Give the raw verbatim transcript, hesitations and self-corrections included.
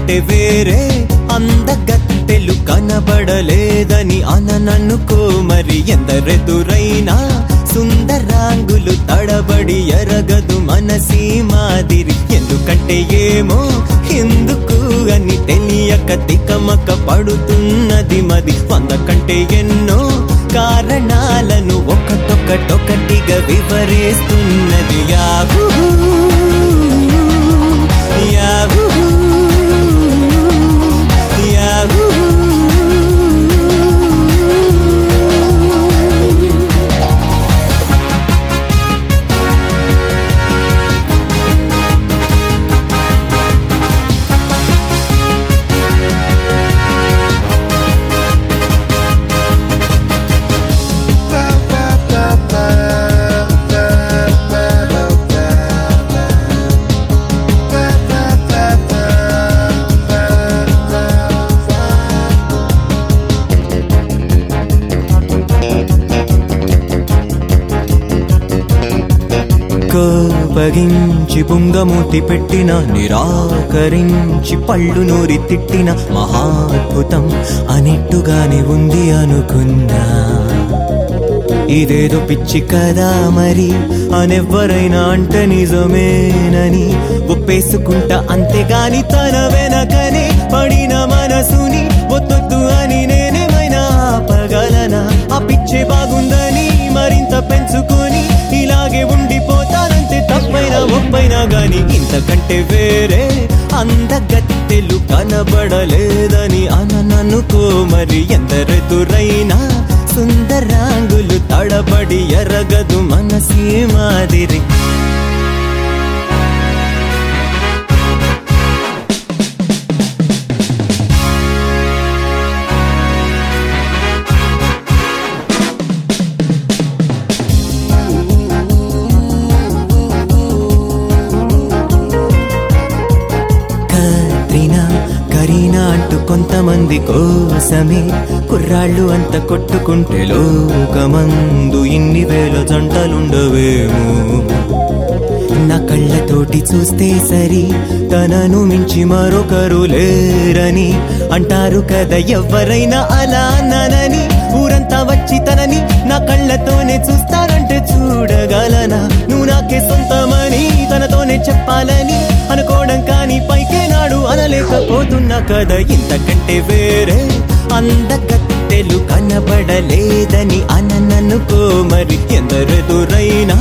ఇంతకంటే వేరే అందగత్తెలు కనబడలేదని అనననుకో మరి ఎందరెదురైనా సుందరాంగులు తడబడి ఎరగదు మనసీ మాదిరి ఎందుకంటే ఏమో ఎందుకు అని తెలియక తికమక పడుతున్నది మది వంద కంటే ఎన్నో కారణాలను ఒకటొకటొకటిగా వివరిస్తున్నది యాహూ యాహూ యాహూ కోపగించి బుంగమూతి పెట్టిన నిరాకరించి పళ్ళు నూరి తిట్టిన మహాద్భుతం అనేట్టుగానే ఉంది అనుకున్నా ఇదేదో పిచ్చి కదా మరి అనెవ్వరైనా అంట నిజమేనని ఒప్పేసుకుంటా అంతేగాని తన వెనకనే పడిన మనసుని ఒత్తొద్దు అని నేనేమైనా ఆపగలనా ఆ పిచ్చే బాగుందని మరింత పెంచుకొని ఇలాగే ఉండిపోతానంతే తప్పైనా ఒప్పైనా గాని ఇంతకంటే వేరే అందగత్తెలు కనబడలేదని అనననుకో మరి ఎందరెదురైనా సుందరాంగులు తడబడి ఎరగదు మనసీ మాదిరి కరీనా అంటూ కొంతమంది కోసమే కుర్రాళ్ళు అంత కొట్టుకుంటే లోకమందు ఇన్ని వేల జంటలుండవేమో నా కళ్ళతోటి చూస్తే సరి తనను మించి మరొకరు లేరని అంటారు కదా ఎవరైనా అలా అన్నానని ఊరంతా వచ్చి తనని నా కళ్ళతోనే చూస్తారంటే చూడగలనా నువ్వు నాకే సొంతమని తనతోనే చెప్పాలని అనుకోవడం కానీ పైకే నాడు అనలేకపోతున్నా కదా ఇంతకంటే వేరే అందగత్తెలు కనబడలేదని అనననుకో మరి ఎందరెదురైనా